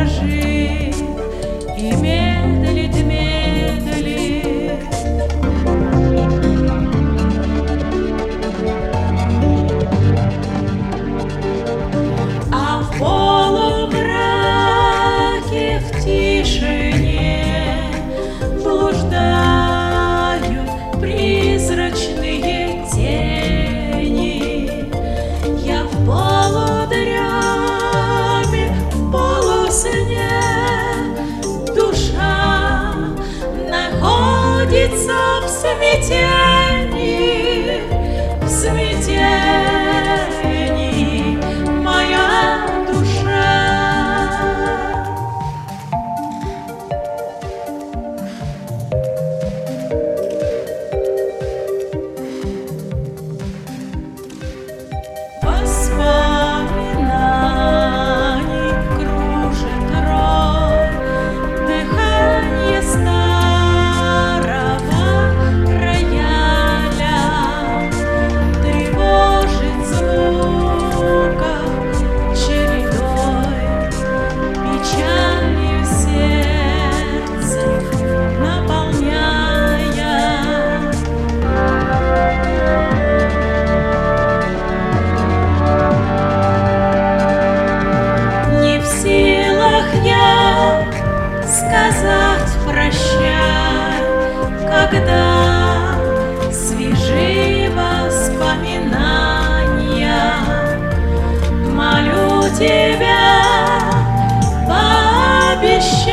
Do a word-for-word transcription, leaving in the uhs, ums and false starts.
дрожит и медлит, медлит. А в полумраке, в тишине блуждают призрачные тени. Я в полудреме, в полусне, душа находится в смятении, в смятении моя душа. Воспоминаний кружит рой, дыхание старого рояля тревожит звуком чередой, печалью сердце наполняя. Не в силах я сказать прощай, когда свежи воспоминания. Молю тебя, пообещай.